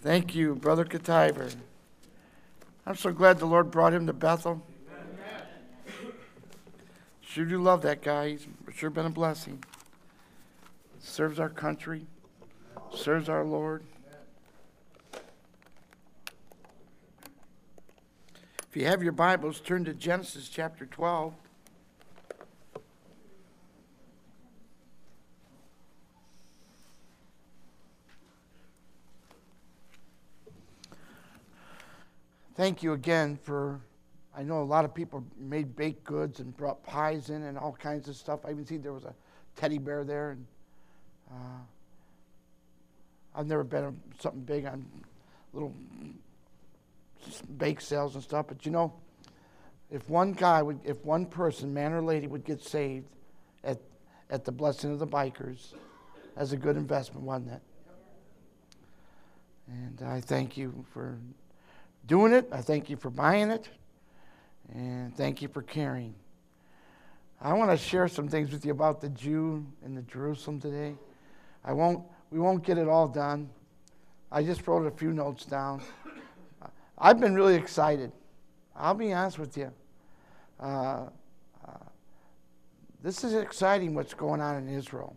Thank you, Brother Kativer. I'm so glad the Lord brought him to Bethel. Sure do love that guy. He's sure been a blessing. Serves our country. Serves our Lord. If you have your Bibles, turn to Genesis chapter 12. Thank you again for, I know a lot of people made baked goods and brought pies in and all kinds of stuff. I even see there was a teddy bear there. And I've never been on something big on little bake sales and stuff. But you know, if one person, man or lady, would get saved at the blessing of the bikers, that's a good investment, wasn't it? And I thank you for doing it. I thank you for buying it. And thank you for caring. I want to share some things with you about the Jew in the Jerusalem today. We won't get it all done. I just wrote a few notes down. I've been really excited. I'll be honest with you. This is exciting what's going on in Israel.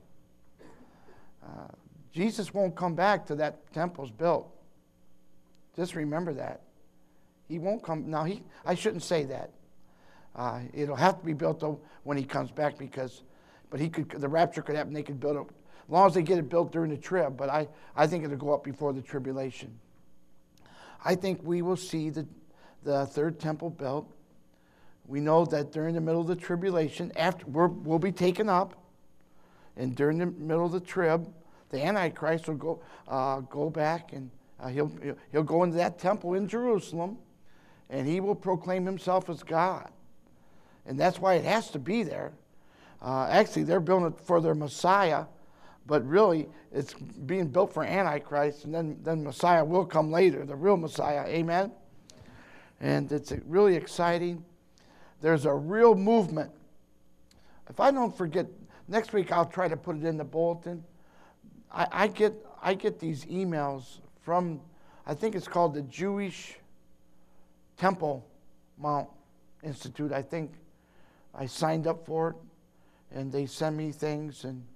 Jesus won't come back till that temple's built. Just remember that. He won't come. Now, I shouldn't say that. It'll have to be built when he comes back but the rapture could happen. They could build it as long as they get it built during the trib. But I think it'll go up before the tribulation. I think we will see the third temple built. We know that during the middle of the tribulation, after we'll be taken up, and during the middle of the trib, the Antichrist will go back and he'll go into that temple in Jerusalem, and he will proclaim himself as God. And that's why it has to be there. Actually, they're building it for their Messiah, but really it's being built for Antichrist, and then Messiah will come later, the real Messiah. Amen? And it's really exciting. There's a real movement. If I don't forget, next week I'll try to put it in the bulletin. I get these emails from, I think it's called the Jewish Temple Mount Institute. I think I signed up for it, and they send me things, and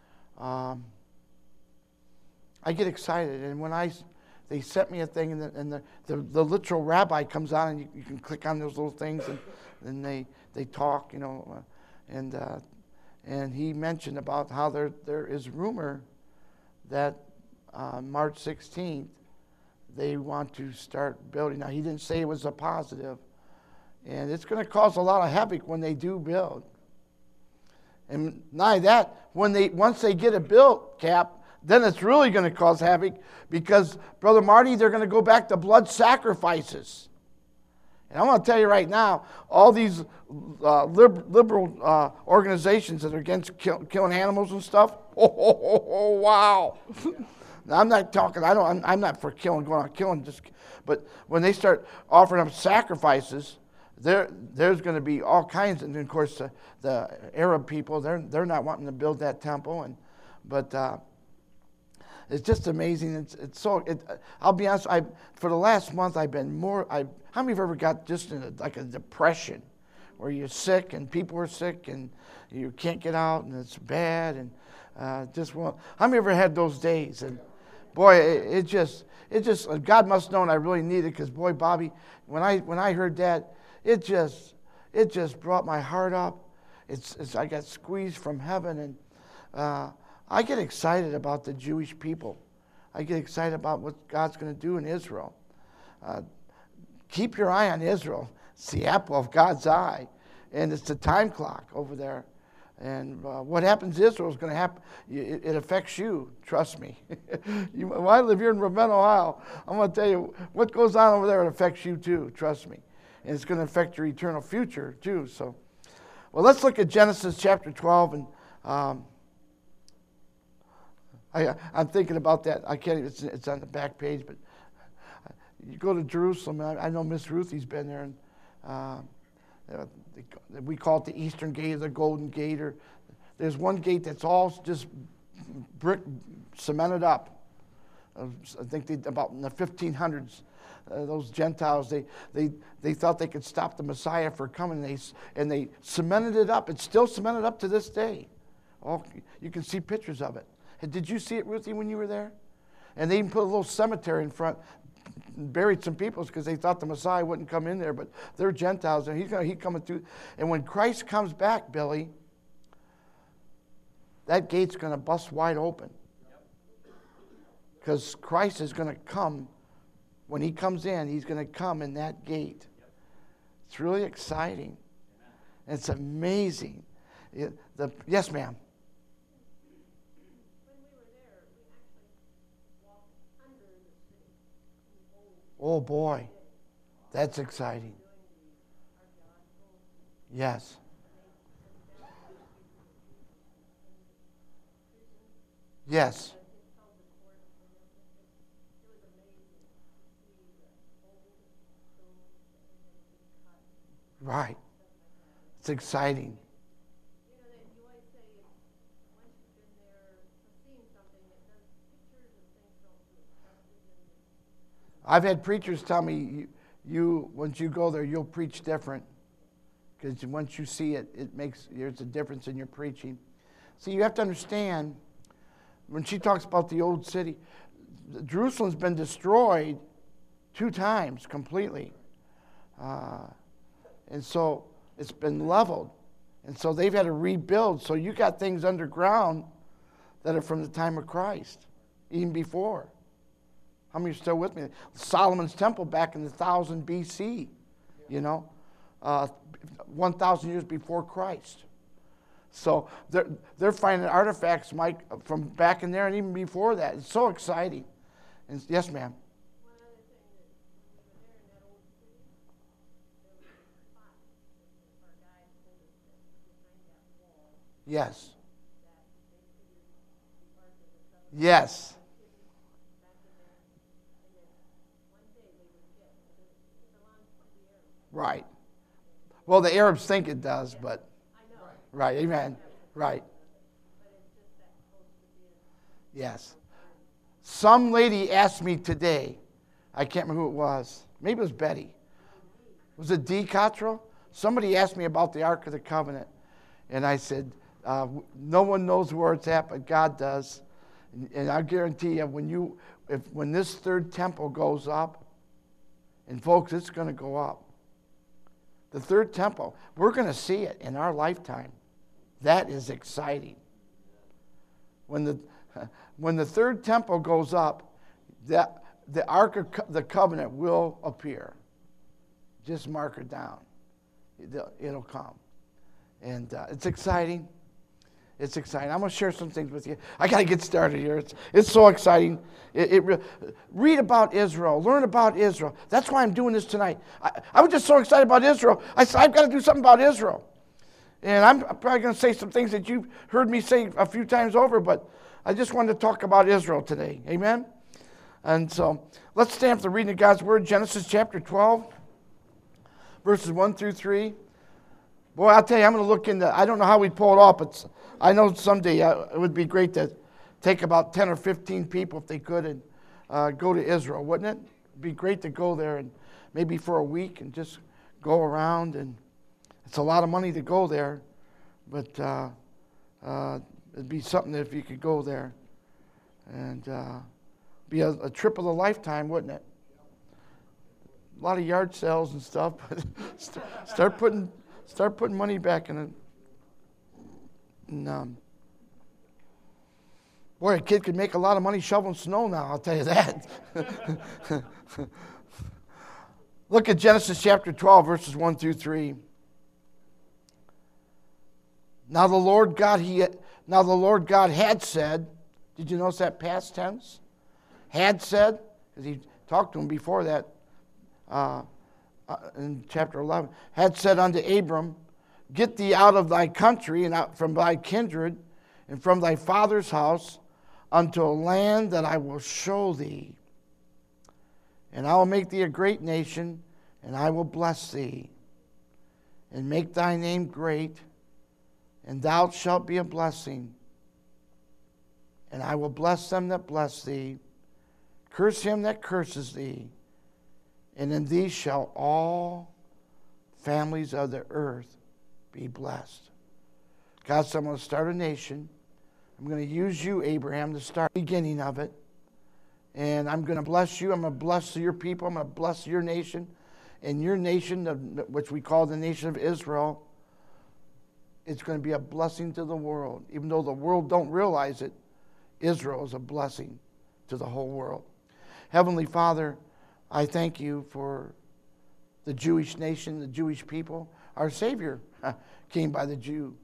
I get excited. And when they sent me a thing, and the literal rabbi comes on, and you can click on those little things, and they talk, you know, and he mentioned about how there is rumor that March 16th, they want to start building. Now, he didn't say it was a positive. And it's going to cause a lot of havoc when they do build. And not that, once they get it built, Cap, then it's really going to cause havoc because, Brother Marty, they're going to go back to blood sacrifices. And I want to tell you right now, all these liberal organizations that are against killing animals and stuff, wow. Now, I'm not talking, I'm not for going on killing, but when they start offering up sacrifices, there's going to be all kinds, and of course the Arab people, they're not wanting to build that temple, but it's just amazing. I'll be honest. For the last month, I've been more. How many of you ever got just in a depression, where you're sick and people are sick and you can't get out and it's bad and how many ever had those days? And boy, it just God must know, and I really need it because boy, Bobby, when I heard that. It just brought my heart up. I got squeezed from heaven, and I get excited about the Jewish people. I get excited about what God's going to do in Israel. Keep your eye on Israel. It's the apple of God's eye, and it's the time clock over there. And what happens in Israel is going to happen. It affects you. Trust me. I live here in Ravenna, Ohio. I'm going to tell you what goes on over there. It affects you too. Trust me. And it's going to affect your eternal future, too. So, well, let's look at Genesis chapter 12. And I'm thinking about that. I can't. It's on the back page. But you go to Jerusalem. And I know Miss Ruthie's been there. And we call it the Eastern Gate or the Golden Gate. There's one gate that's all just brick cemented up. I think about in the 1500s, those Gentiles, they thought they could stop the Messiah from coming, and they cemented it up. It's still cemented up to this day. Oh, you can see pictures of it. Did you see it, Ruthie, when you were there? And they even put a little cemetery in front, buried some people because they thought the Messiah wouldn't come in there, but they're Gentiles, and he's coming through. And when Christ comes back, Billy, that gate's going to bust wide open. Because Christ is going to come. When he comes in, he's going to come in that gate. It's really exciting. And it's amazing. Yes, ma'am. When we were there, we actually walked under the city. Oh, boy. That's exciting. Yes. Yes. Right. It's exciting. You know, that you always say once you've been there seeing something, it does pictures and things don't do it justice. I've had preachers tell me, you once you go there, you'll preach different. Because once you see it, there's a difference in your preaching. See, you have to understand, when she talks about the old city, Jerusalem's been destroyed 2 times completely. And so it's been leveled. And so they've had to rebuild. So you got things underground that are from the time of Christ, even before. How many are still with me? Solomon's temple back in the 1000 BC, 1,000 years before Christ. So they're finding artifacts, Mike, from back in there and even before that. It's so exciting. And yes, ma'am. One other thing that when we were there in that old city, there was a spot that our guide told us that behind that wall Yes. that they figured the Ark of the Covenant Yes. back in there, and then one day they would get it belongs to the Arabs. Right. Well, the Arabs think it does, but I know. right. Amen. Right. But it's just that close to being. Yes. Some lady asked me today, I can't remember who it was. Maybe it was Betty. Was it Dee Cottrell? Somebody asked me about the Ark of the Covenant. And I said, no one knows where it's at, but God does. And I guarantee you, when this 3rd temple goes up, and folks, it's going to go up. The 3rd temple, we're going to see it in our lifetime. That is exciting. When the 3rd temple goes up, the Ark of the Covenant will appear. Just mark it down. It'll come. And it's exciting. It's exciting. I'm going to share some things with you. I got to get started here. It's so exciting. Read about Israel. Learn about Israel. That's why I'm doing this tonight. I was just so excited about Israel. I said, I've got to do something about Israel. And I'm probably going to say some things that you've heard me say a few times over, but I just wanted to talk about Israel today. Amen? And so let's stand for the reading of God's Word. Genesis chapter 12, verses 1 through 3. Boy, I'll tell you, I'm going to look into, I don't know how we pull it off, but I know someday it would be great to take about 10 or 15 people, if they could, and go to Israel, wouldn't it? It'd be great to go there and maybe for a week and just go around. And it's a lot of money to go there, but it'd be something if you could go there. And be a trip of a lifetime, wouldn't it? A lot of yard sales and stuff, but start putting money back in it. And, boy, a kid could make a lot of money shoveling snow now, I'll tell you that. Look at Genesis chapter 12, verses 1 through 3. Now the Lord God had said, did you notice that past tense? Had said, because he talked to him before that in chapter 11, had said unto Abram, get thee out of thy country and out from thy kindred and from thy father's house unto a land that I will show thee. And I will make thee a great nation, and I will bless thee, and make thy name great, and thou shalt be a blessing. And I will bless them that bless thee, Curse him that curses thee, and in thee shall all families of the earth be blessed. God said, I'm going to start a nation. I'm going to use you, Abraham, to start the beginning of it. And I'm going to bless you. I'm going to bless your people. I'm going to bless your nation. And your nation, which we call the nation of Israel, it's going to be a blessing to the world. Even though the world don't realize it, Israel is a blessing to the whole world. Heavenly Father, I thank you for the Jewish nation, the Jewish people. Our Savior came by the Jew.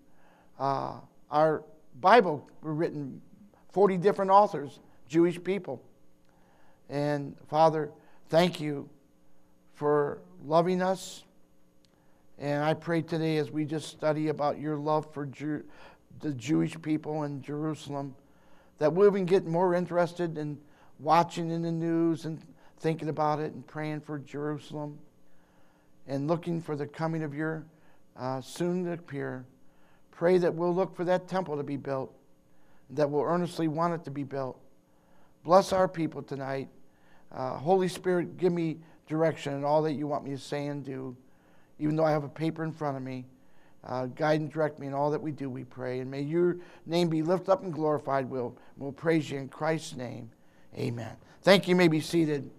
Our Bible were written 40 different authors, Jewish people. And Father, thank you for loving us. And I pray today as we just study about your love for the Jewish people in Jerusalem, that we'll even get more interested in watching in the news and thinking about it and praying for Jerusalem and looking for the coming of your soon to appear. Pray that we'll look for that temple to be built, that we'll earnestly want it to be built. Bless our people tonight. Holy Spirit, give me direction in all that you want me to say and do. Even though I have a paper in front of me, guide and direct me in all that we do, we pray. And may your name be lifted up and glorified. We'll praise you in Christ's name. Amen. Thank you. You may be seated.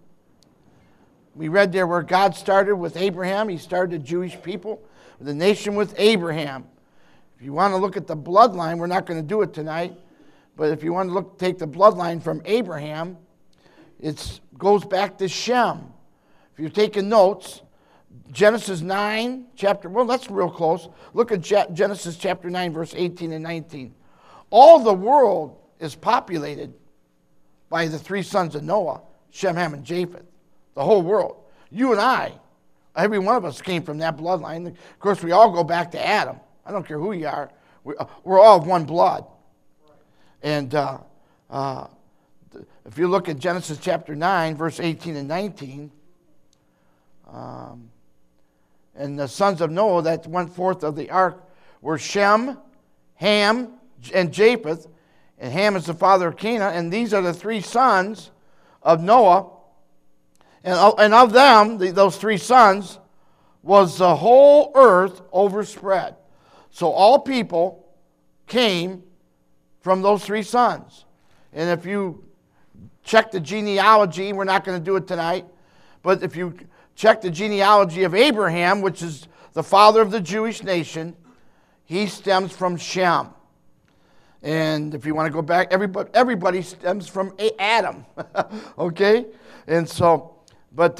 We read there where God started with Abraham. He started the Jewish people, the nation with Abraham. If you want to look at the bloodline, we're not going to do it tonight. But if you want to take the bloodline from Abraham, it goes back to Shem. If you're taking notes, Genesis 9, that's real close. Look at Genesis chapter 9, verse 18 and 19. All the world is populated by the three sons of Noah, Shem, Ham, and Japheth. The whole world. You and I, every one of us came from that bloodline. Of course, we all go back to Adam. I don't care who you are. We're all of one blood. And if you look at Genesis chapter 9, verse 18 and 19, and the sons of Noah that went forth of the ark were Shem, Ham, and Japheth. And Ham is the father of Canaan. And these are the three sons of Noah. And of them, those three sons, was the whole earth overspread. So all people came from those three sons. And if you check the genealogy, we're not going to do it tonight, but if you check the genealogy of Abraham, which is the father of the Jewish nation, he stems from Shem. And if you want to go back, everybody stems from Adam. Okay? And so, but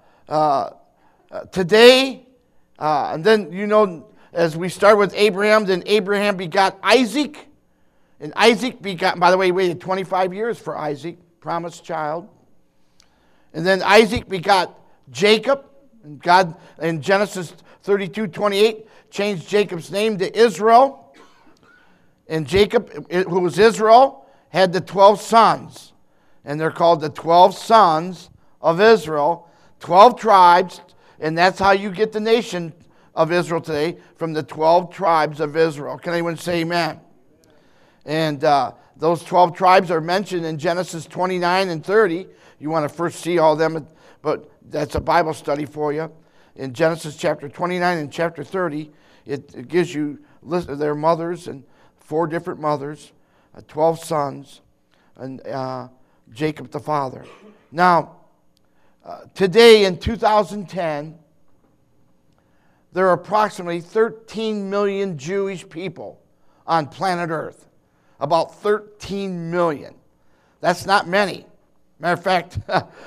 today, and then, as we start with Abraham, then Abraham begot Isaac. And Isaac begot, by the way, he waited 25 years for Isaac, promised child. And then Isaac begot Jacob. And God, in Genesis 32:28, changed Jacob's name to Israel. And Jacob, who was Israel, had the 12 sons. And they're called the 12 sons of Israel, 12 tribes. And that's how you get the nation of Israel today, from the 12 tribes of Israel. Can anyone say amen? And those 12 tribes are mentioned in Genesis 29 and 30. You want to first see all of them, but that's a Bible study for you. In Genesis chapter 29 and chapter 30, it gives you their mothers, and 4 different mothers, 12 sons, and Jacob the father. Now, today in 2010, there are approximately 13 million Jewish people on planet Earth. About 13 million. That's not many. Matter of fact,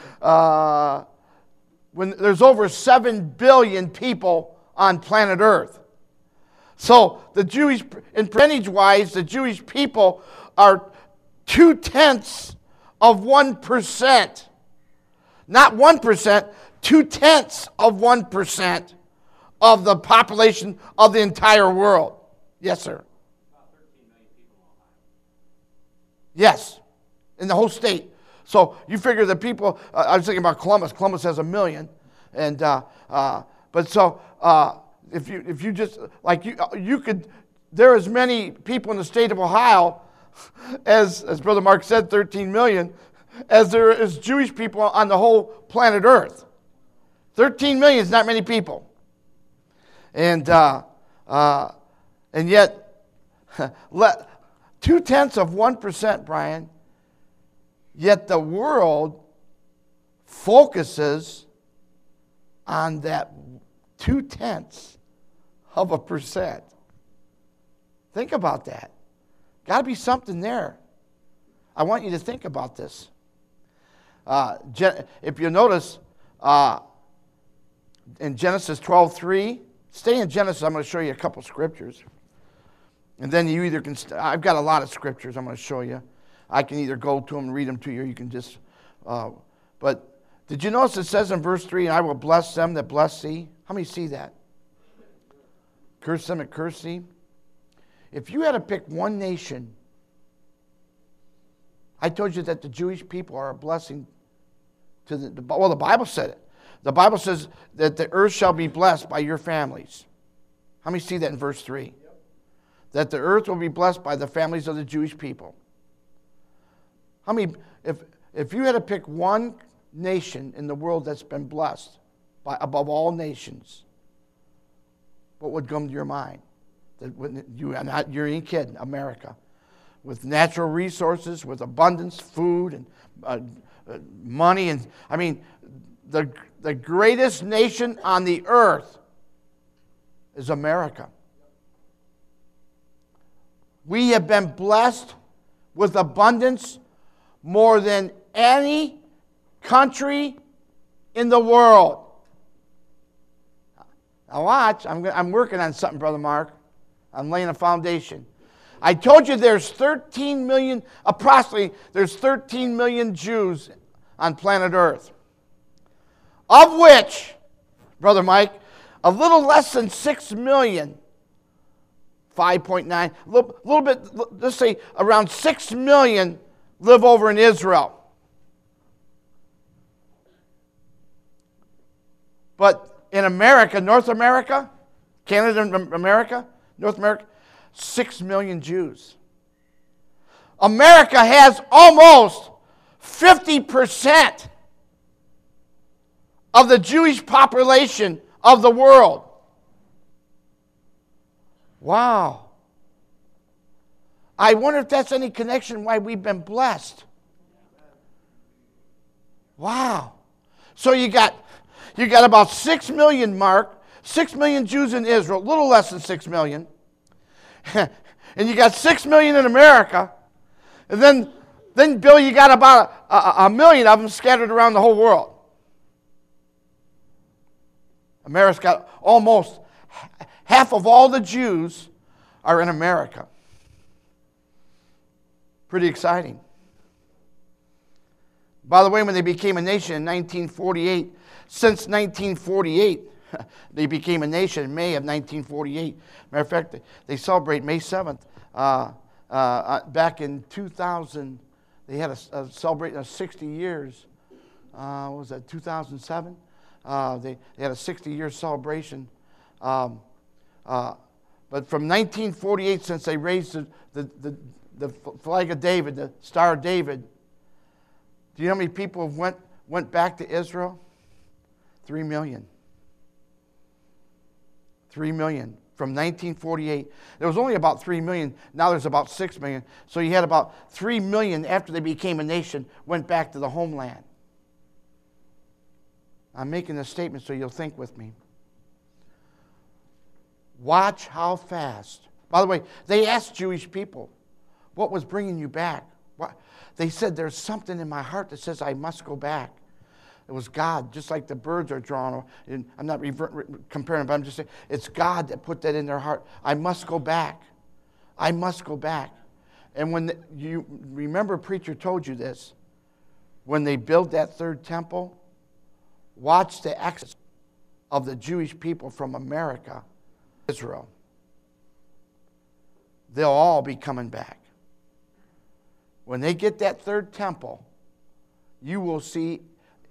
when there's over 7 billion people on planet Earth. So the Jewish, in percentage-wise, the Jewish people are 0.2% of 1%. Not 1%, 0.2% of 1% of the population of the entire world. Yes, sir. About 13 million people in Ohio. Yes, in the whole state. So you figure the people, I was thinking about Columbus. Columbus has 1 million. And, but so if you just, like you could, there are as many people in the state of Ohio as Brother Mark said, 13 million. as there is Jewish people on the whole planet Earth. 13 million is not many people. And yet, 0.2%, Brian, yet the world focuses on that 0.2%. Think about that. Got to be something there. I want you to think about this. If you notice, in Genesis 12:3, stay in Genesis. I'm going to show you a couple scriptures. And then you either can, I've got a lot of scriptures I'm going to show you. I can either go to them and read them to you, or you can just, but did you notice it says in verse 3, I will bless them that bless thee? How many see that? Curse them that curse thee. If you had to pick one nation, I told you that the Jewish people are a blessing to the Bible said it. The Bible says that the earth shall be blessed by your families. How many see that in verse 3? Yep. That the earth will be blessed by the families of the Jewish people. How many, if you had to pick one nation in the world that's been blessed by above all nations, what would come to your mind? You're ain't kidding, America. With natural resources, with abundance, food, and money. And I mean, the greatest nation on the earth is America. We have been blessed with abundance more than any country in the world. Now watch, I'm working on something, Brother Mark. I'm laying a foundation. I told you there's 13 million, approximately, there's 13 million Jews on planet Earth. Of which, Brother Mike, a little less than 6 million, 5.9, a little bit, let's say around 6 million live over in Israel. But in America, North America, Canada and America, North America, 6 million Jews. America has almost 50% of the Jewish population of the world. Wow. I wonder if that's any connection why we've been blessed. Wow. So you got about 6 million, Mark, 6 million Jews in Israel, a little less than 6 million. And you got 6 million in America. And then Bill, you got about a million of them scattered around the whole world. America's got almost half of all the Jews are in America. Pretty exciting. By the way, when they became a nation in 1948, since 1948, they became a nation in May of 1948. Matter of fact, they celebrate May 7th. Back in 2000, they had a celebrating of 60 years. What was that, 2007? They had a 60-year celebration. But from 1948, since they raised the flag of David, the Star of David, do you know how many people went back to Israel? 3 million. 3 million. From 1948. There was only about 3 million. Now there's about 6 million. So you had about 3 million after they became a nation went back to the homeland. I'm making a statement so you'll think with me. Watch how fast. By the way, they asked Jewish people, what was bringing you back? They said, there's something in my heart that says I must go back. It was God, just like the birds are drawn. And I'm not comparing, but I'm just saying, it's God that put that in their heart. I must go back. I must go back. And when you remember, a preacher told you this, when they build that third temple, watch the exodus of the Jewish people from America, Israel. They'll all be coming back. When they get that third temple, you will see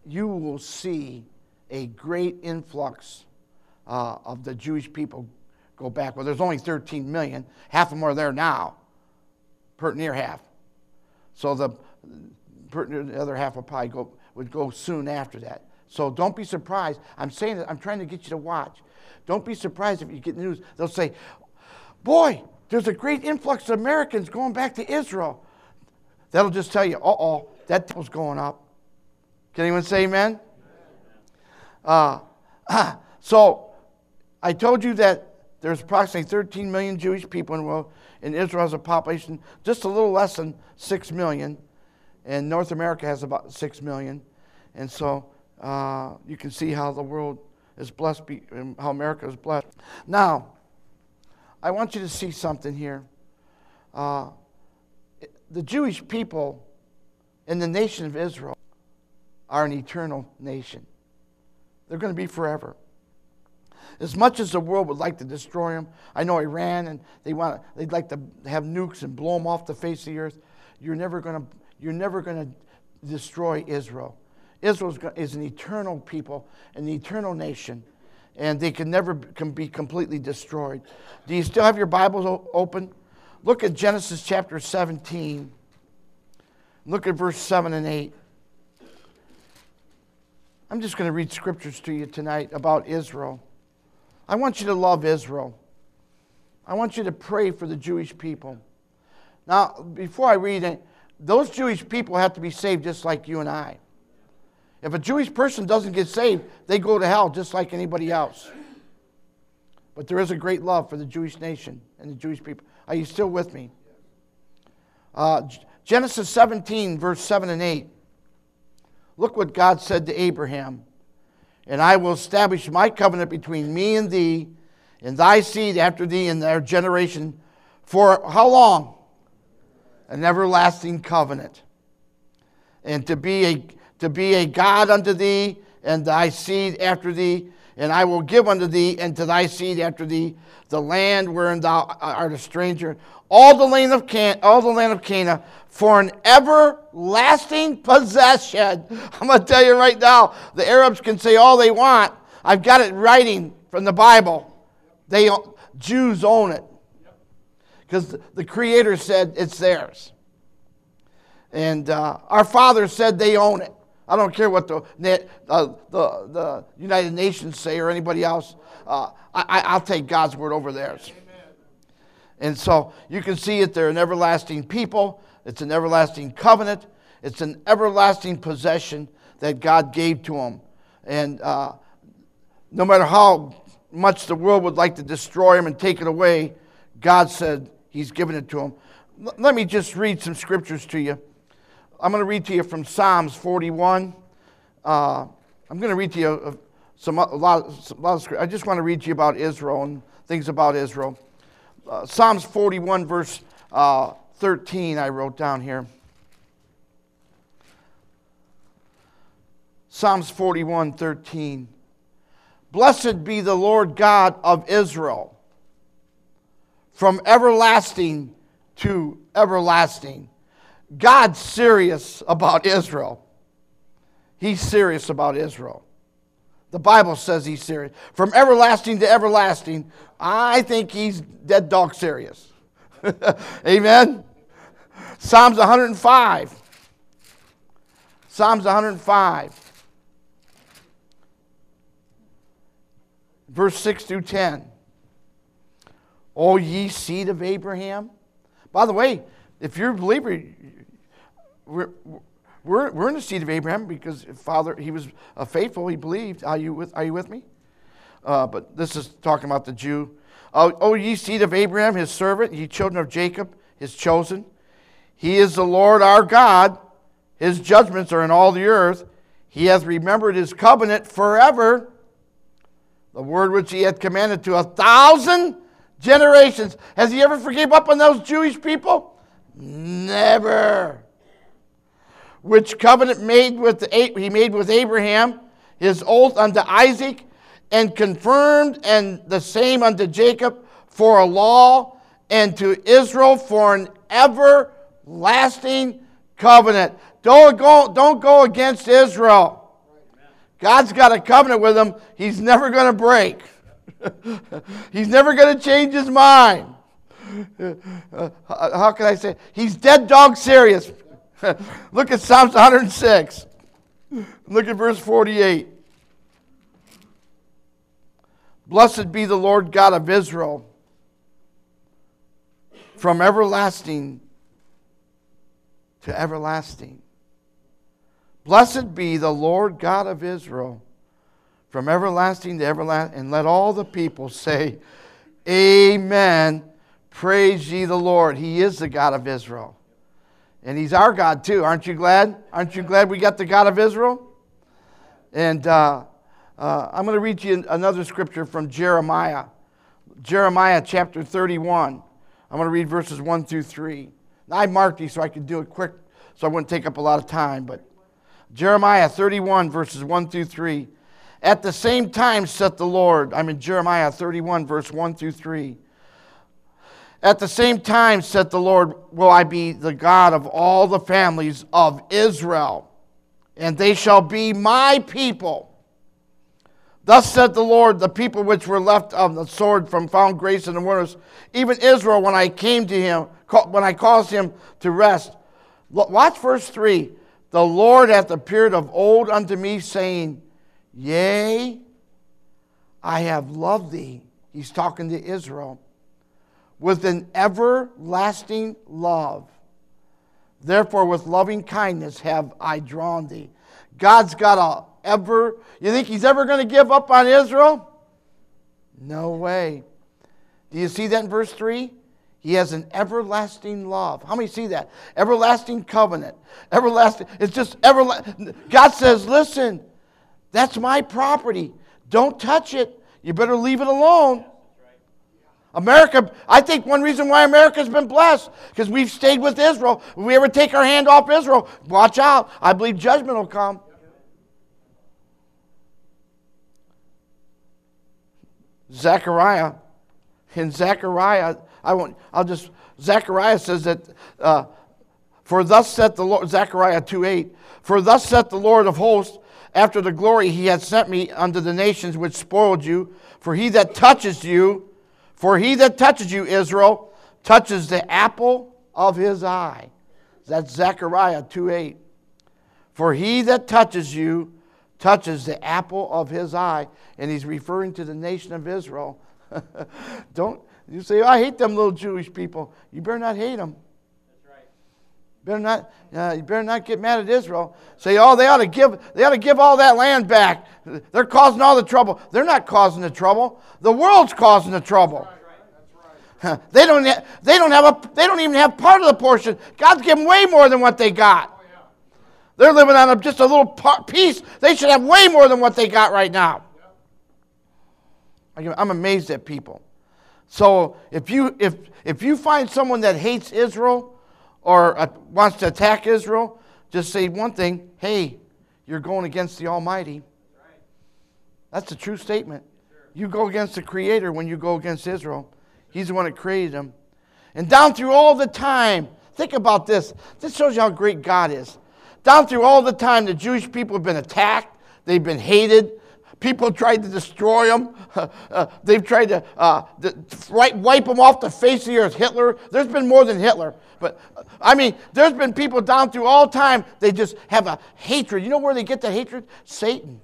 a great influx of the Jewish people go back. Well, there's only 13 million. Half of them are there now, near half. So the other half would go soon after that. So don't be surprised. I'm saying that I'm trying to get you to watch. Don't be surprised if you get news. They'll say, boy, there's a great influx of Americans going back to Israel. That'll just tell you, that was going up. Can anyone say amen? So I told you that there's approximately 13 million Jewish people in the world, and Israel has a population just a little less than 6 million, and North America has about 6 million. And so you can see how the world is blessed, and how America is blessed. Now, I want you to see something here. The Jewish people in the nation of Israel are an eternal nation. They're going to be forever. As much as the world would like to destroy them, I know Iran, and they'd like to have nukes and blow them off the face of the earth. You're never going to destroy Israel. Israel is an eternal people, an eternal nation, and they can never be completely destroyed. Do you still have your Bibles open? Look at Genesis chapter 17. Look at verse 7 and 8. I'm just going to read scriptures to you tonight about Israel. I want you to love Israel. I want you to pray for the Jewish people. Now, before I read it, those Jewish people have to be saved just like you and I. If a Jewish person doesn't get saved, they go to hell just like anybody else. But there is a great love for the Jewish nation and the Jewish people. Are you still with me? Genesis 17, verse 7 and 8. Look what God said to Abraham. And I will establish my covenant between me and thee, and thy seed after thee in their generation. For how long? An everlasting covenant. And to be a God unto thee, and thy seed after thee. And I will give unto thee and to thy seed after thee the land wherein thou art a stranger, all the land of Canaan, for an everlasting possession. I'm going to tell you right now, the Arabs can say all they want. I've got it writing from the Bible. Jews own it. Because the Creator said it's theirs. And our Father said they own it. I don't care what the United Nations say or anybody else. I'll take God's word over theirs. And so you can see it. They're an everlasting people. It's an everlasting covenant. It's an everlasting possession that God gave to them. And no matter how much the world would like to destroy them and take it away, God said He's given it to them. Let me just read some scriptures to you. I'm going to read to you from Psalms 41. I'm going to read to you a lot of scripture. I just want to read to you about Israel and things about Israel. Psalms 41, verse 13, I wrote down here. Psalms 41, 13. Blessed be the Lord God of Israel, from everlasting to everlasting. God's serious about Israel. He's serious about Israel. The Bible says He's serious. From everlasting to everlasting, I think He's dead dog serious. Amen? Psalms 105. Psalms 105. Verse 6 through 10. O ye seed of Abraham. By the way, if you're a believer, we're in the seed of Abraham because Father, he was faithful, he believed. Are you with me? But this is talking about the Jew. O ye seed of Abraham, his servant, ye children of Jacob, his chosen. He is the Lord our God. His judgments are in all the earth. He hath remembered his covenant forever. The word which he hath commanded to 1,000 generations. Has he ever forgave up on those Jewish people? Never. Which covenant he made with Abraham, his oath unto Isaac, and confirmed, and the same unto Jacob for a law, and to Israel for an everlasting covenant. Don't go against Israel. God's got a covenant with them He's never going to break. He's never going to change His mind. How can I say? He's dead dog serious. Look at Psalms 106. Look at verse 48. Blessed be the Lord God of Israel, from everlasting to everlasting. Blessed be the Lord God of Israel, from everlasting to everlasting. And let all the people say, Amen. Praise ye the Lord. He is the God of Israel. And He's our God too. Aren't you glad? Aren't you glad we got the God of Israel? And I'm going to read you another scripture from Jeremiah. Jeremiah chapter 31. I'm going to read verses 1 through 3. Now, I marked these so I could do it quick, so I wouldn't take up a lot of time. But Jeremiah 31, verses 1 through 3. At the same time, saith the Lord. I'm in Jeremiah 31, verse 1 through 3. At the same time, saith the Lord, will I be the God of all the families of Israel, and they shall be my people. Thus said the Lord, the people which were left of the sword from found grace in the wilderness, even Israel, when I came to him, when I caused him to rest. Watch verse 3. The Lord hath appeared of old unto me, saying, Yea, I have loved thee. He's talking to Israel. With an everlasting love. Therefore, with loving kindness have I drawn thee. God's got you think He's ever going to give up on Israel? No way. Do you see that in verse 3? He has an everlasting love. How many see that? Everlasting covenant. Everlasting. It's just everlasting. God says, listen, that's my property. Don't touch it. You better leave it alone. America, I think one reason why America's been blessed, because we've stayed with Israel. If we ever take our hand off Israel, watch out. I believe judgment will come. Zechariah, Zechariah says that, for thus saith the Lord, Zechariah 2:8, for thus saith the Lord of hosts, after the glory He hath sent me unto the nations which spoiled you, for he that touches you, Israel, touches the apple of His eye. That's Zechariah 2:8. For he that touches you, touches the apple of His eye. And He's referring to the nation of Israel. Don't you say, oh, I hate them little Jewish people. You better not hate them. That's right. You better not get mad at Israel. Say, oh, they ought to give all that land back. They're causing all the trouble. They're not causing the trouble. The world's causing the trouble. That's right. They don't even have part of the portion. God's given way more than what they got. They're living on just a little piece. They should have way more than what they got right now. I'm amazed at people. So if you find someone that hates Israel or wants to attack Israel, just say one thing: hey, you're going against the Almighty. That's a true statement. You go against the Creator when you go against Israel. He's the one that created them. And down through all the time, think about this. This shows you how great God is. Down through all the time, the Jewish people have been attacked. They've been hated. People tried to destroy them. They've tried to wipe them off the face of the earth. Hitler, there's been more than Hitler. But, there's been people down through all time, they just have a hatred. You know where they get the hatred? Satan.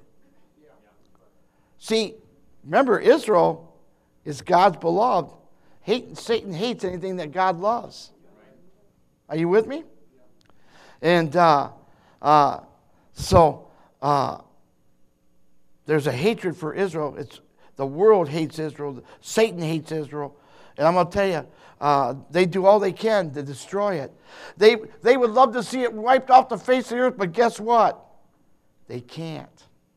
See, remember, Israel is God's beloved. Satan hates anything that God loves. Are you with me? And there's a hatred for Israel. The world hates Israel. Satan hates Israel. And I'm going to tell you, they do all they can to destroy it. They would love to see it wiped off the face of the earth, but guess what? They can't.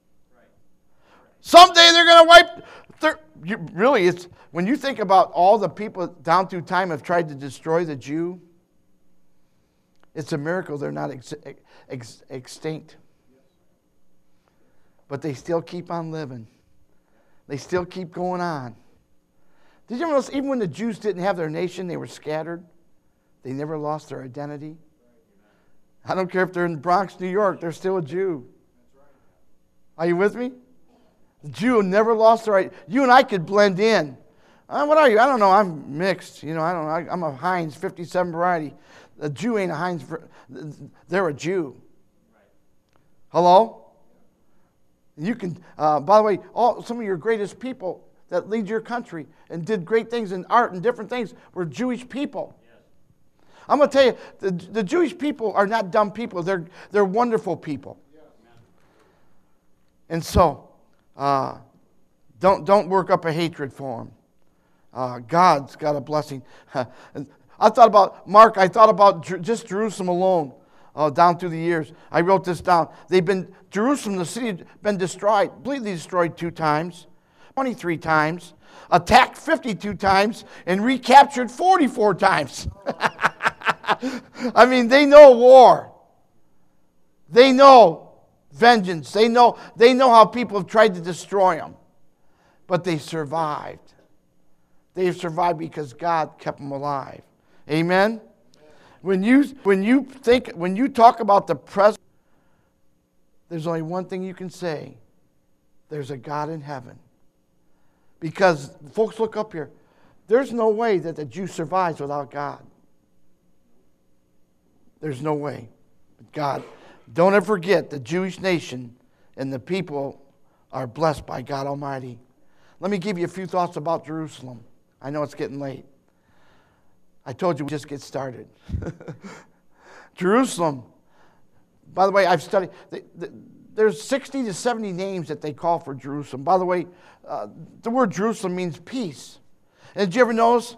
Someday they're going to wipe... when you think about all the people down through time have tried to destroy the Jew, it's a miracle they're not extinct. But they still keep on living. They still keep going on. Did you ever notice, even when the Jews didn't have their nation, they were scattered? They never lost their identity. I don't care if they're in the Bronx, New York, they're still a Jew. Are you with me? The Jew never lost their identity. You and I could blend in. What are you? I don't know. I'm mixed. I don't know. I'm a Heinz 57 variety. A Jew ain't a Heinz. They're a Jew. Hello? You can, by the way, some of your greatest people that lead your country and did great things in art and different things were Jewish people. I'm going to tell you, the Jewish people are not dumb people. They're wonderful people. And so, don't work up a hatred for them. God's got a blessing. I thought about just Jerusalem alone down through the years. I wrote this down. Jerusalem, the city, had been destroyed, completely destroyed 2 times, 23 times, attacked 52 times, and recaptured 44 times. I mean, they know war. They know vengeance. They know how people have tried to destroy them. But they survived. They survived because God kept them alive. Amen? When you talk about the present, there's only one thing you can say. There's a God in heaven. Because, folks, look up here. There's no way that the Jew survives without God. There's no way. But God, don't ever forget the Jewish nation and the people are blessed by God Almighty. Let me give you a few thoughts about Jerusalem. I know it's getting late. I told you we just get started. Jerusalem, by the way, I've studied, there's 60 to 70 names that they call for Jerusalem. By the way, the word Jerusalem means peace. And did you ever notice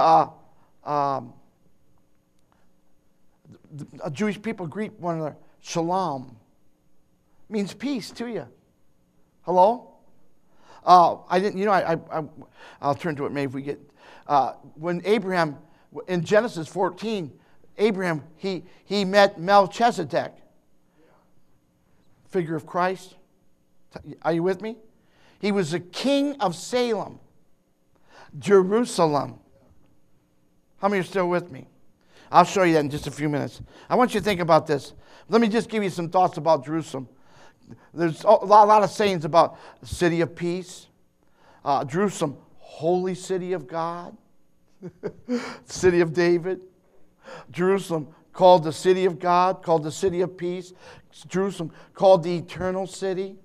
Jewish people greet one another, shalom, means peace to you. Hello? I didn't, I'll turn to it maybe if we get, when Abraham, in Genesis 14, Abraham, he met Melchizedek, figure of Christ. Are you with me? He was the king of Salem, Jerusalem. How many are still with me? I'll show you that in just a few minutes. I want you to think about this. Let me just give you some thoughts about Jerusalem. There's a lot of sayings about the city of peace. Jerusalem, holy city of God. City of David. Jerusalem, called the city of God, called the city of peace. Jerusalem, called the eternal city.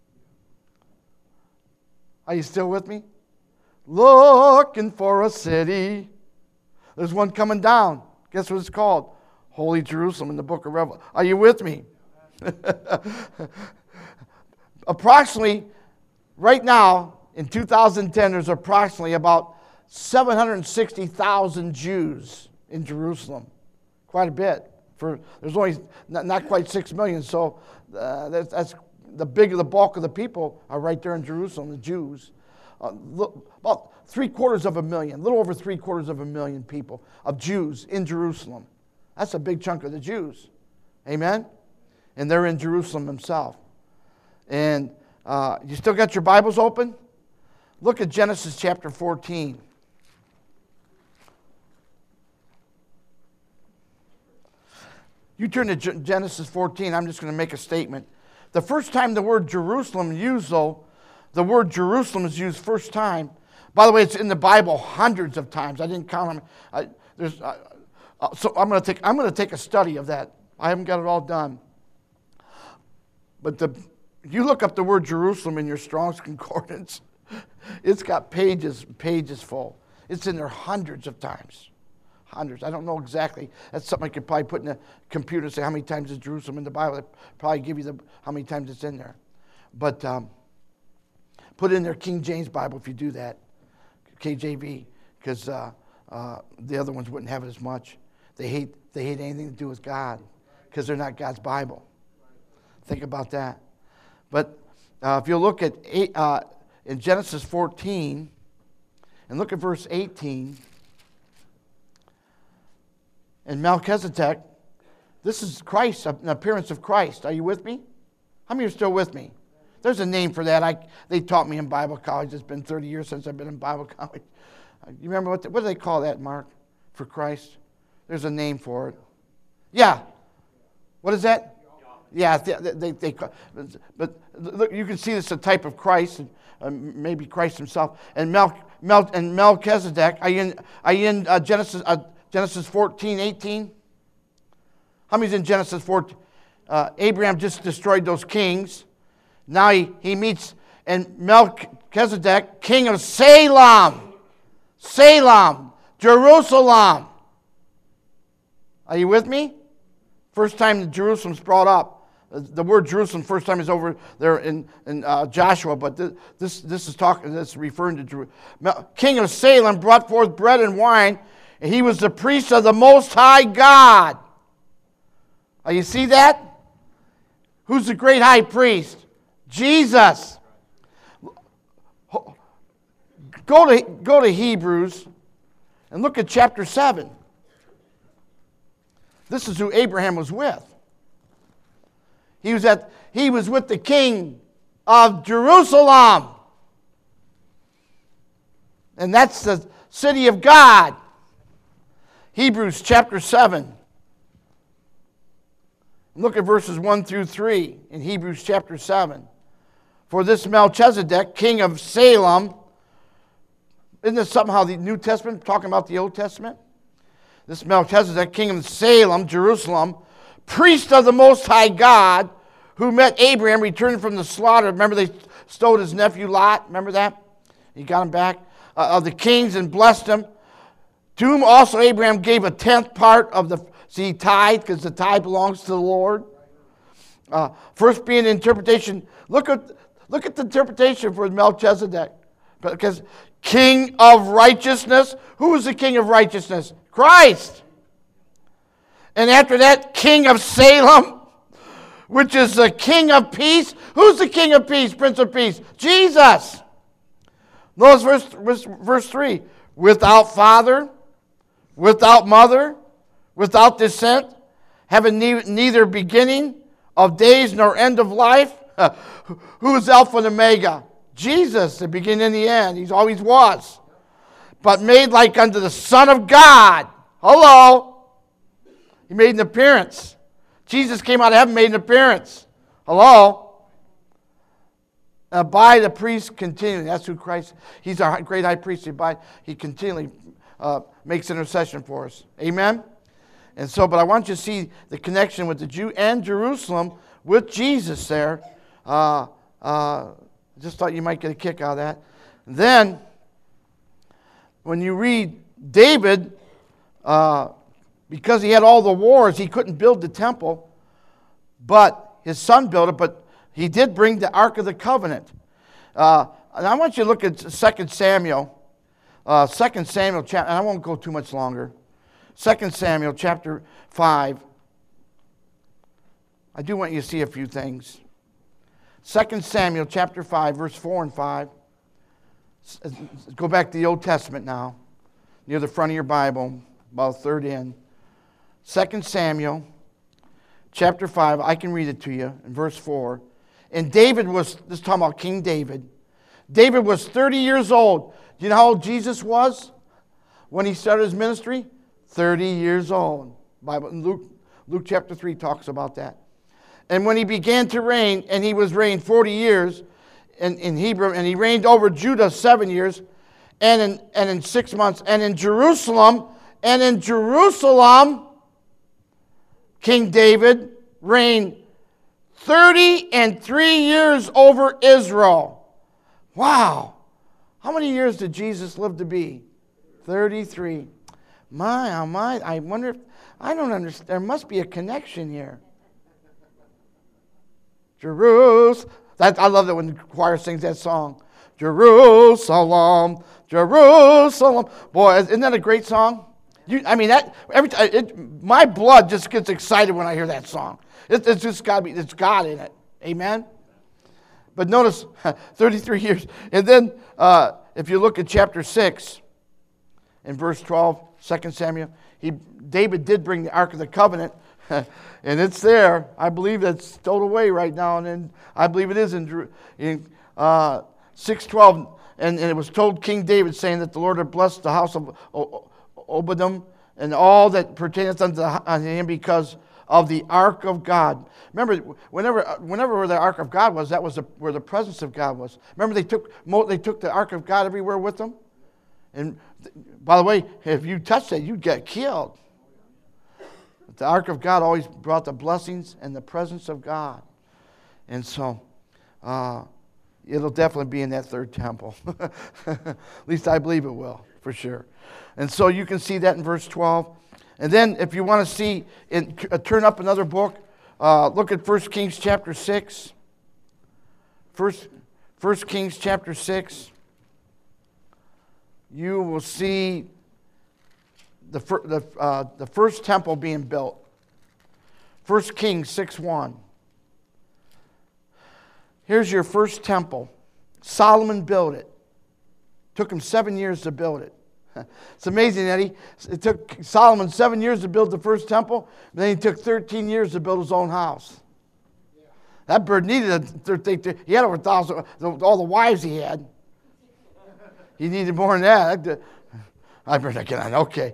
Are you still with me? Looking for a city. There's one coming down. Guess what it's called? Holy Jerusalem in the book of Revelation. Are you with me? Approximately, right now, in 2010, there's approximately about 760,000 Jews in Jerusalem. Quite a bit. There's only not quite 6 million, so that's the bulk of the people are right there in Jerusalem, the Jews. About 750,000, a little over 750,000 people of Jews in Jerusalem. That's a big chunk of the Jews. Amen? And they're in Jerusalem themselves. And you still got your Bibles open? Look at Genesis chapter 14. You turn to Genesis 14, I'm just going to make a statement. The first time the word Jerusalem used, though, the word Jerusalem is used first time. By the way, it's in the Bible hundreds of times. I didn't count them. So I'm going to take a study of that. I haven't got it all done. But you look up the word Jerusalem in your Strong's Concordance, it's got pages full. It's in there hundreds of times. Hundreds. I don't know exactly. That's something I could probably put in a computer and say how many times is Jerusalem in the Bible. It'd probably give you how many times it's in there. But put in their King James Bible if you do that, KJV, because the other ones wouldn't have it as much. They hate anything to do with God because they're not God's Bible. Think about that. But if you look at in Genesis 14 and look at verse 18, and Melchizedek, this is Christ, an appearance of Christ. Are you with me? How many are still with me? There's a name for that. They taught me in Bible college. It's been 30 years since I've been in Bible college. You remember what do they call that, Mark, for Christ? There's a name for it. Yeah. What is that? Yeah, they but look, you can see this is a type of Christ, and maybe Christ himself. And Melchizedek, are you in Genesis 14, 18? How many's in Genesis 4? Abraham just destroyed those kings. Now he meets and Melchizedek, king of Salem. Salem, Jerusalem. Are you with me? First time Jerusalem's brought up. The word Jerusalem first time is over there in Joshua, but this is talking. This is referring to Jerusalem. King of Salem brought forth bread and wine, and he was the priest of the Most High God. You see that? Who's the great high priest? Jesus. Go to Hebrews and look at chapter 7. This is who Abraham was with. He was with the king of Jerusalem. And that's the city of God. Hebrews chapter 7. Look at verses 1 through 3 in Hebrews chapter 7. For this Melchizedek, king of Salem, isn't this somehow the New Testament talking about the Old Testament? This Melchizedek, king of Salem, Jerusalem, priest of the Most High God, who met Abraham returning from the slaughter. Remember they stole his nephew Lot? Remember that? He got him back. Of the kings and blessed him. To whom also Abraham gave a tenth part of the... See, tithe, because the tithe belongs to the Lord. First being the interpretation. Look at the interpretation for Melchizedek. Because king of righteousness. Who is the king of righteousness? Christ. And after that, king of Salem, which is the king of peace. Who's the king of peace, prince of peace? Jesus. Notice verse 3. Without father, without mother, without descent, having neither beginning of days nor end of life. Who is Alpha and Omega? Jesus, the beginning and the end. He always was. But made like unto the Son of God. Hello. He made an appearance. Jesus came out of heaven, made an appearance. Hello. By the priest continually. That's who Christ, he's our great high priest. He continually makes intercession for us. Amen? And so, but I want you to see the connection with the Jew and Jerusalem with Jesus there. Just thought you might get a kick out of that. Then, when you read David, because he had all the wars, he couldn't build the temple, but his son built it, but he did bring the Ark of the Covenant. And I want you to look at 2 Samuel. 2 Samuel, and I won't go too much longer. 2 Samuel chapter 5. I do want you to see a few things. 2 Samuel chapter 5, verse 4 and 5. Go back to the Old Testament now, near the front of your Bible, about a third in. 2 Samuel chapter 5, I can read it to you in verse 4. And David was, this is talking about King David. David was 30 years old. Do you know how old Jesus was when he started his ministry? 30 years old. Luke chapter 3 talks about that. And when he began to reign, and he was reigned 40 years in Hebrew, and he reigned over Judah 7 years, and in 6 months, and in Jerusalem, King David reigned 33 years over Israel. Wow. How many years did Jesus live to be? 33. My, oh my, I wonder if, I don't understand. There must be a connection here. Jerusalem. I love that when the choir sings that song. Jerusalem, Jerusalem. Boy, isn't that a great song? My blood just gets excited when I hear that song. It's just got to be, it's God in it. Amen? But notice, 33 years. And then, if you look at chapter 6, in verse 12, 2 Samuel, David did bring the Ark of the Covenant, and it's there. I believe that's stowed away right now, and then I believe it is in 6:12. And it was told King David, saying that the Lord had blessed the house of Obededom and all that pertaineth unto him because of the Ark of God. Remember, whenever the Ark of God was, that was where the presence of God was. Remember, they took the Ark of God everywhere with them. And by the way, if you touched it, you'd get killed. the ark of God always brought the blessings and the presence of God. And so it'll definitely be in that third temple. At least I believe it will, for sure. And so you can see that in verse 12. And then if you want to see, turn up another book, look at 1 Kings chapter 6. 1 Kings chapter 6. You will see the first temple being built. 1 Kings 6:1. Here's your first temple. Solomon built it. Took him 7 years to build it. It's amazing, Eddie. It took Solomon 7 years to build the first temple, and then he took 13 years to build his own house. Yeah. That bird needed he had over 1,000, all the wives he had. He needed more than that. I better not get on. Okay.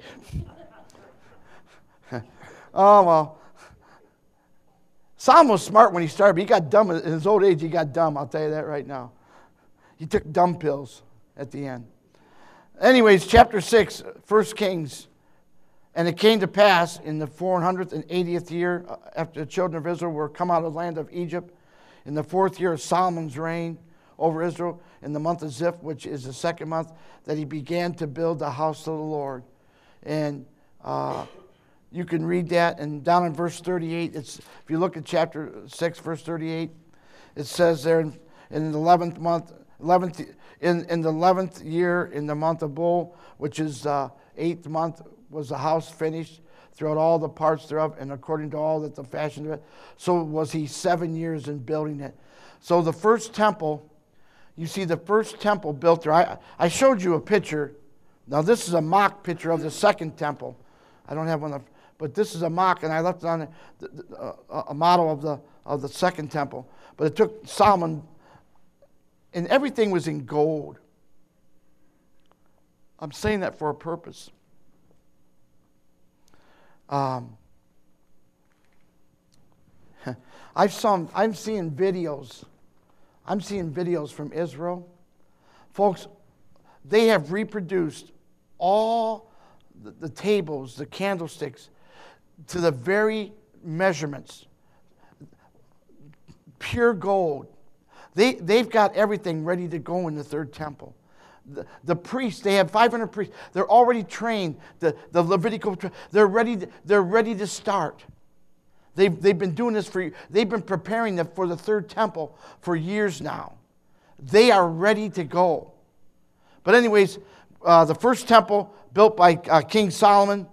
Oh, well. Solomon was smart when he started, but he got dumb. In his old age, he got dumb. I'll tell you that right now. He took dumb pills at the end. Anyways, chapter 6, 1 Kings. And it came to pass in the 480th year, after the children of Israel were come out of the land of Egypt, in the 4th year of Solomon's reign over Israel, in the month of Ziph, which is the second month, that he began to build the house of the Lord. And you can read that, and down in verse 38, if you look at chapter 6, verse 38, it says there in the 11th month, in the 11th year, in the month of Bul, which is 8th month, was the house finished throughout all the parts thereof, and according to all that the fashion of it. So was he 7 years in building it. So the first temple, you see the first temple built there. I showed you a picture. Now this is a mock picture of the second temple. I don't have one, but this is a mock, and I left it on a model of the second temple. But it took Solomon, and everything was in gold. I'm saying that for a purpose. I'm seeing videos. I'm seeing videos from Israel. Folks, they have reproduced all the tables, the candlesticks, to the very measurements. Pure gold. They've got everything ready to go in the third temple. The priests, they have 500 priests. They're already trained. The Levitical, they're ready to start. They've been doing this they've been preparing them for the third temple for years now. They are ready to go. But anyways, the first temple built by King Solomon,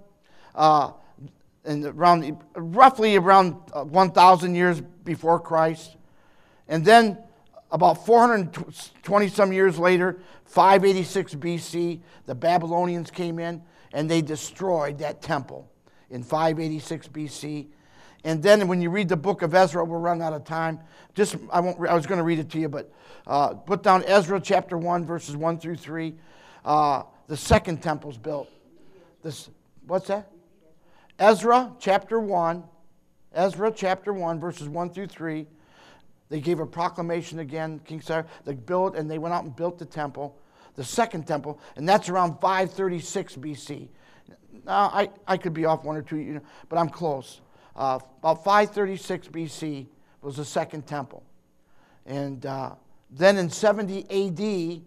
roughly around 1,000 years before Christ. And then about 420 some years later, 586 BC, the Babylonians came in and they destroyed that temple in 586 BC. And then when you read the book of Ezra, we're running out of time. I was going to read it to you, but put down Ezra chapter 1, verses 1 through 3. The second temple's built. What's that? Ezra chapter 1, verses 1 through 3. They gave a proclamation again, King Cyrus. They built, and they went out and built the temple, the second temple, and that's around 536 BC. Now, I could be off one or two, but I'm close. About 536 BC was the second temple. And then in 70 AD,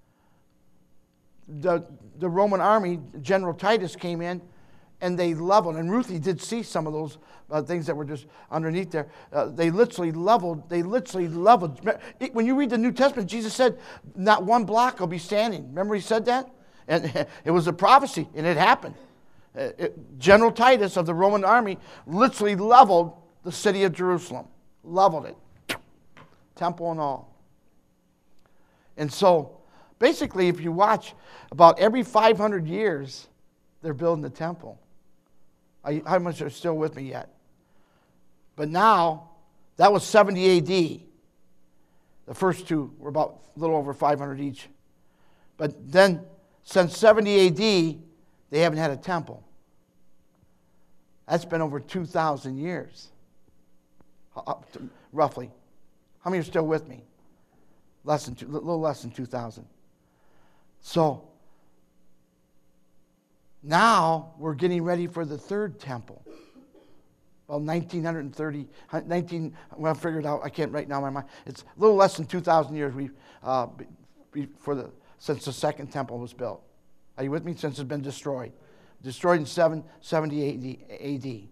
the Roman army, General Titus, came in, and they leveled. And Ruthie did see some of those things that were just underneath there. They literally leveled. When you read the New Testament, Jesus said, not one block will be standing. Remember he said that? And it was a prophecy, and it happened. General Titus of the Roman army literally leveled the city of Jerusalem. Leveled it. Temple and all. And so, basically, if you watch, about every 500 years, they're building the temple. How much are still with me yet? But now, that was 70 AD. The first two were about a little over 500 each. But then, since 70 AD, they haven't had a temple. That's been over 2,000 years, roughly. How many are still with me? A little less than 2,000. So, now we're getting ready for the third temple. well, 1930, 19, well, I figured out, I can't right now in my mind. It's a little less than 2,000 years since the second temple was built. Are you with me? Since it's been destroyed. Destroyed in 770 AD.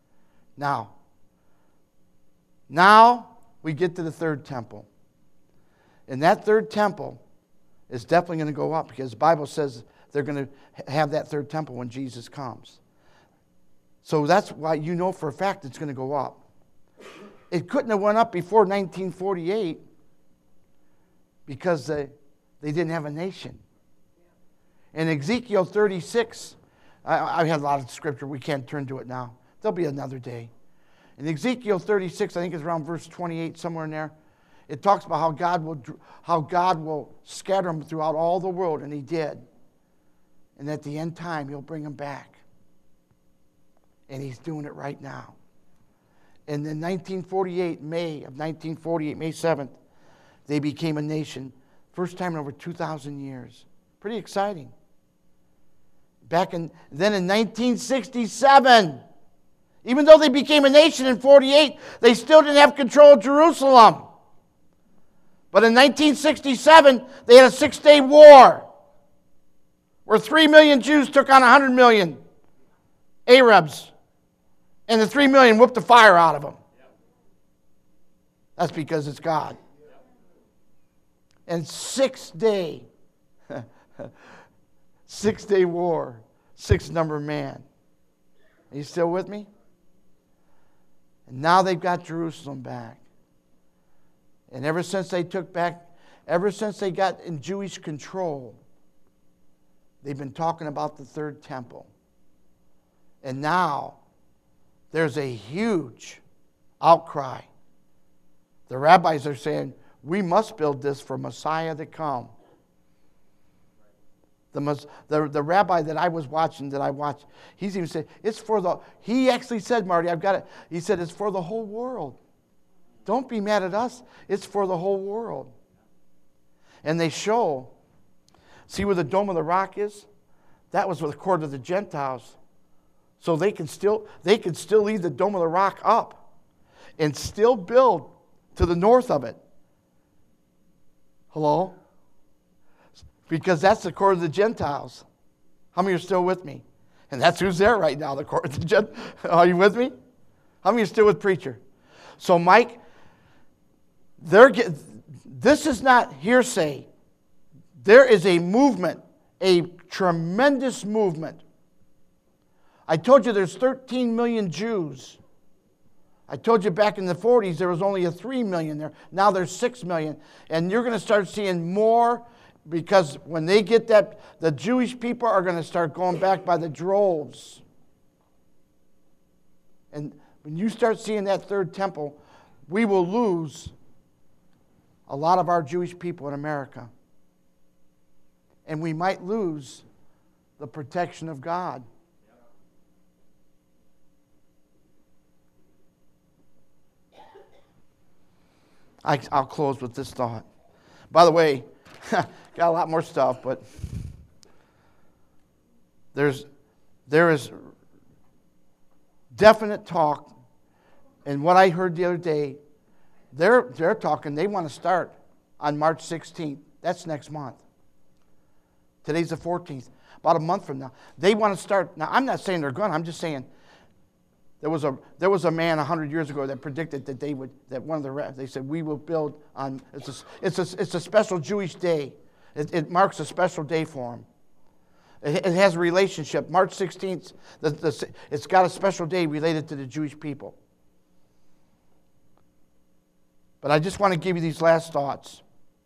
Now we get to the third temple. And that third temple is definitely going to go up because the Bible says they're going to have that third temple when Jesus comes. So that's why you know for a fact it's going to go up. It couldn't have went up before 1948 because they didn't have a nation. In Ezekiel 36, I had a lot of scripture. We can't turn to it now. There'll be another day. In Ezekiel 36, I think it's around verse 28, somewhere in there, it talks about how God will scatter them throughout all the world, and He did. And at the end time, He'll bring them back. And He's doing it right now. And in 1948, May 7th, they became a nation. First time in over 2,000 years. Pretty exciting. Then in 1967, even though they became a nation in 48, they still didn't have control of Jerusalem. But in 1967, they had a 6-day war where 3 million Jews took on 100 million Arabs. And the 3 million whooped the fire out of them. That's because it's God. And 6-day war, 6-number man. Are you still with me? And now they've got Jerusalem back. And ever since they got in Jewish control, they've been talking about the third temple. And now there's a huge outcry. The rabbis are saying, we must build this for Messiah to come. The rabbi that I watched, he's even said, he actually said, Marty, I've got it. He said, it's for the whole world. Don't be mad at us. It's for the whole world. And they show, see where the Dome of the Rock is? That was the court of the Gentiles. So they can still leave the Dome of the Rock up and still build to the north of it. Hello? Because that's the court of the Gentiles. How many are still with me? And that's who's there right now, the court of the Gentiles. Are you with me? How many are still with preacher? So Mike, this is not hearsay. There is a movement, a tremendous movement. I told you there's 13 million Jews. I told you back in the 40s there was only 3 million there. Now there's 6 million. And you're going to start seeing more because when they get that, the Jewish people are going to start going back by the droves. And when you start seeing that third temple, we will lose a lot of our Jewish people in America. And we might lose the protection of God. I'll close with this thought. By the way, got a lot more stuff, but there is definite talk. And what I heard the other day, they're talking, they want to start on March 16th. That's next month. Today's the 14th. About a month from now. They want to start. Now, I'm not saying they're going. I'm just saying there was a man 100 years ago that predicted that they said we will build on. It's a special Jewish day. It marks a special day for them. It has a relationship. March 16th. It's got a special day related to the Jewish people. But I just want to give you these last thoughts.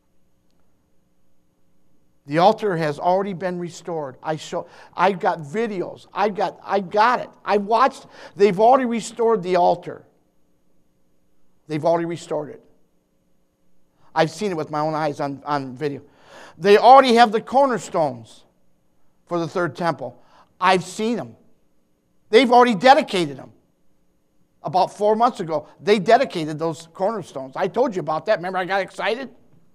The altar has already been restored. I've got videos. I got it. I watched. They've already restored the altar. They've already restored it. I've seen it with my own eyes on video. They already have the cornerstones for the third temple. I've seen them. They've already dedicated them. About 4 months ago, they dedicated those cornerstones. I told you about that. Remember I got excited?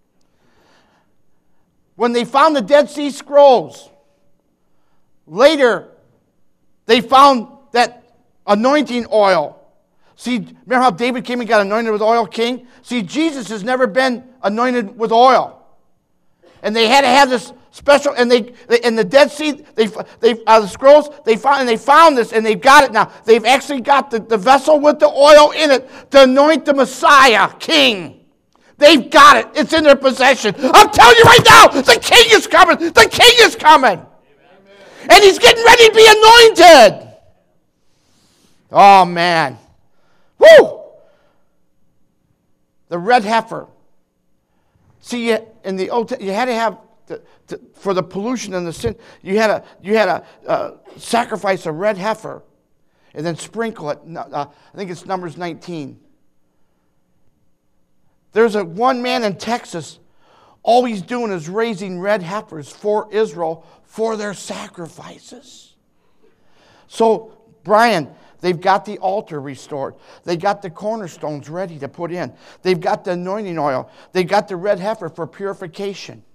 When they found the Dead Sea Scrolls, later they found that anointing oil. See, remember how David came and got anointed with oil king? See, Jesus has never been anointed with oil. And they had to have this special, and they in the Dead Sea, they the scrolls, they found this, and they've got it now. They've actually got the vessel with the oil in it to anoint the Messiah, king. They've got it. It's in their possession. I'm telling you right now, the king is coming. The king is coming. Amen. And he's getting ready to be anointed. Oh, man. Woo! The red heifer. See, in the Old Testament, you had to have, for the pollution and the sin, you had to sacrifice a red heifer and then sprinkle it. I think it's Numbers 19. There's one man in Texas, all he's doing is raising red heifers for Israel for their sacrifices. So, Brian, they've got the altar restored. They got the cornerstones ready to put in. They've got the anointing oil. They got the red heifer for purification.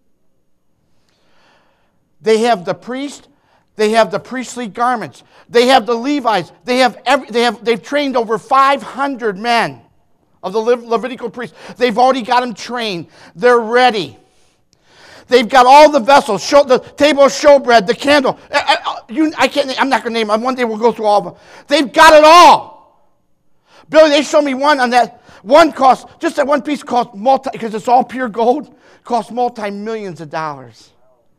They have the priest. They have the priestly garments. They have the Levites. They've trained over 500 men of the Levitical priests. They've already got them trained. They're ready. They've got all the vessels, the table of showbread, the candle. I'm not going to name them. One day we'll go through all of them. They've got it all. Billy, they showed me one on that. One cost, just that one piece cost because it's all pure gold, cost multi-millions of dollars.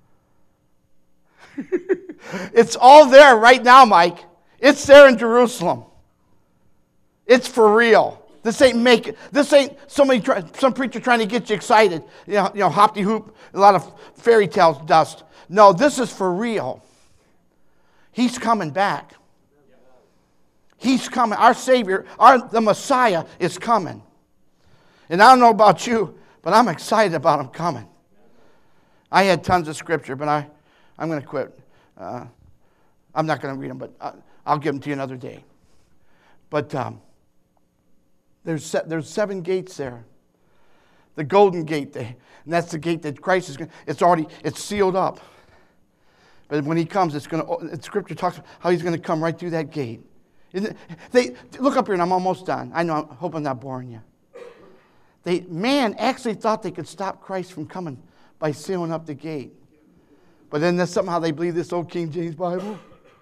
It's all there right now, Mike. It's there in Jerusalem. It's for real. This ain't some preacher trying to get you excited. You know, hop-de-hoop, a lot of fairy tales dust. No, this is for real. He's coming back. He's coming. Our Savior, the Messiah is coming. And I don't know about you, but I'm excited about him coming. I had tons of scripture, but I'm going to quit. I'm not going to read them, but I'll give them to you another day. But there's 7 gates there. The golden gate, and that's the gate that Christ is going. It's sealed up. But when he comes, Scripture talks about how he's going to come right through that gate. Look up here, and I'm almost done. I hope I'm not boring you. Man actually thought they could stop Christ from coming by sealing up the gate. But then that's somehow they believe this old King James Bible.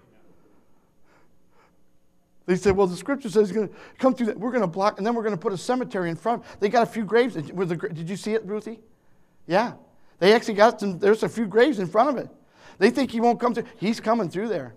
They said, well, the Scripture says he's going to come through that. We're going to block, and then we're going to put a cemetery in front. They got a few graves. Did you see it, Ruthie? Yeah. They actually got there's a few graves in front of it. They think he won't come through. He's coming through there.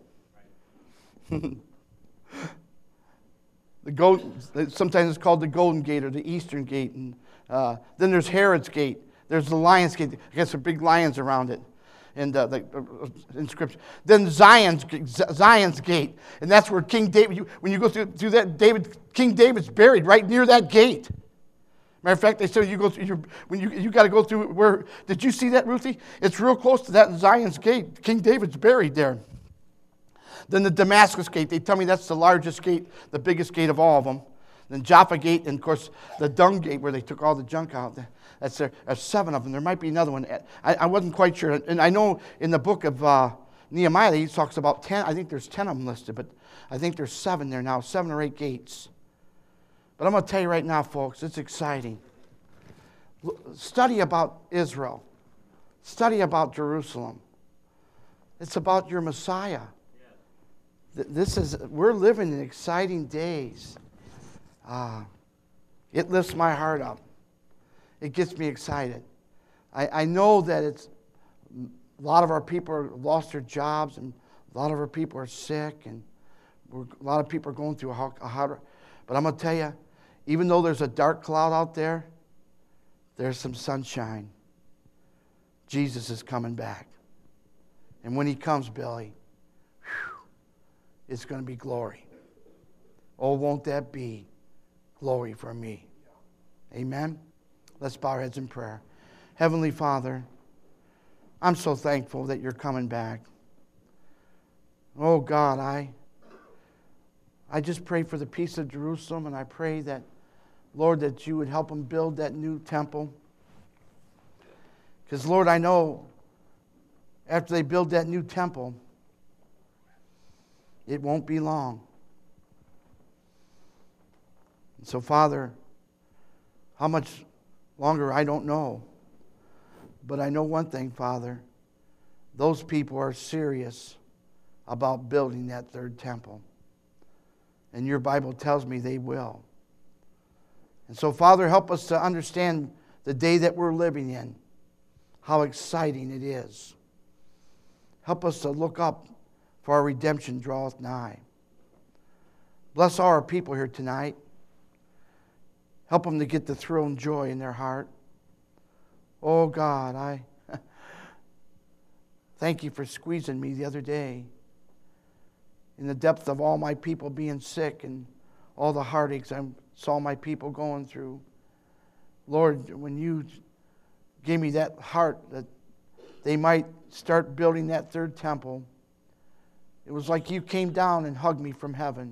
Sometimes it's called the Golden Gate or the Eastern Gate. And then there's Herod's Gate. There's the Lion's Gate. I guess there are big lions around it. And in Scripture. Then Zion's Gate. And that's where King David, when you go through that, King David's buried right near that gate. Matter of fact, they said you got to go through where, did you see that, Ruthie? It's real close to that Zion's Gate. King David's buried there. Then the Damascus Gate, they tell me that's the largest gate, the biggest gate of all of them. Then Jaffa Gate, and of course the Dung Gate where they took all the junk out. That's there. There's 7 of them. There might be another one. I wasn't quite sure. And I know in the book of Nehemiah, he talks about 10. I think there's 10 of them listed, but I think there's 7 there now, 7 or 8 gates. But I'm going to tell you right now, folks, it's exciting. Study about Israel. Study about Jerusalem. It's about your Messiah. We're living in exciting days. It lifts my heart up. It gets me excited. I know that a lot of our people have lost their jobs, and a lot of our people are sick, and a lot of people are going through a hard. But I'm going to tell you, even though there's a dark cloud out there, there's some sunshine. Jesus is coming back. And when he comes, Billy, it's going to be glory. Oh, won't that be glory for me? Amen? Let's bow our heads in prayer. Heavenly Father, I'm so thankful that you're coming back. Oh, God, I just pray for the peace of Jerusalem, and I pray that, Lord, that you would help them build that new temple. Because, Lord, I know after they build that new temple, it won't be long. So, Father, how much longer, I don't know. But I know one thing, Father. Those people are serious about building that third temple. And your Bible tells me they will. And so, Father, help us to understand the day that we're living in, how exciting it is. Help us to look up, for our redemption draweth nigh. Bless all our people here tonight. Help them to get the thrill and joy in their heart. Oh God, I thank you for squeezing me the other day in the depth of all my people being sick and all the heartaches I saw my people going through. Lord, when you gave me that heart that they might start building that third temple, it was like you came down and hugged me from heaven.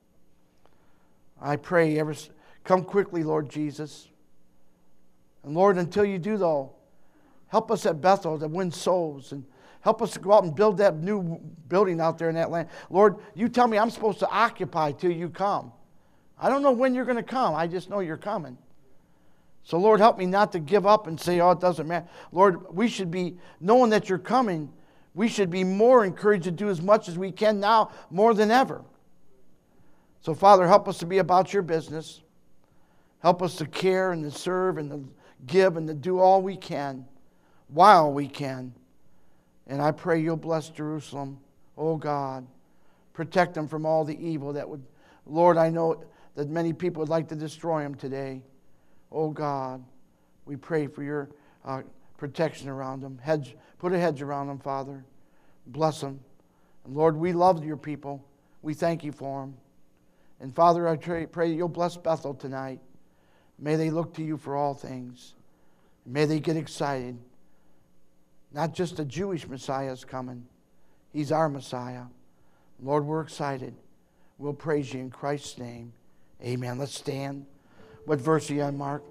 I pray, come quickly, Lord Jesus. And Lord, until you do, though, help us at Bethel to win souls and help us to go out and build that new building out there in that land. Lord, you tell me I'm supposed to occupy till you come. I don't know when you're going to come. I just know you're coming. So, Lord, help me not to give up and say, oh, it doesn't matter. Lord, we should be, knowing that you're coming, we should be more encouraged to do as much as we can now, more than ever. So, Father, help us to be about your business. Help us to care and to serve and to give and to do all we can while we can. And I pray you'll bless Jerusalem, oh God. Protect them from all the evil that would, Lord, I know that many people would like to destroy them today. Oh God, we pray for your protection around them. Put a hedge around them, Father. Bless them. And Lord, we love your people. We thank you for them. And Father, I pray you'll bless Bethel tonight. May they look to you for all things. May they get excited. Not just a Jewish Messiah is coming. He's our Messiah. Lord, we're excited. We'll praise you in Christ's name. Amen. Let's stand. What verse are you on, Mark?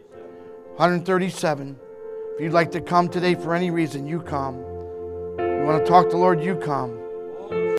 137. If you'd like to come today for any reason, you come. You want to talk to the Lord, you come.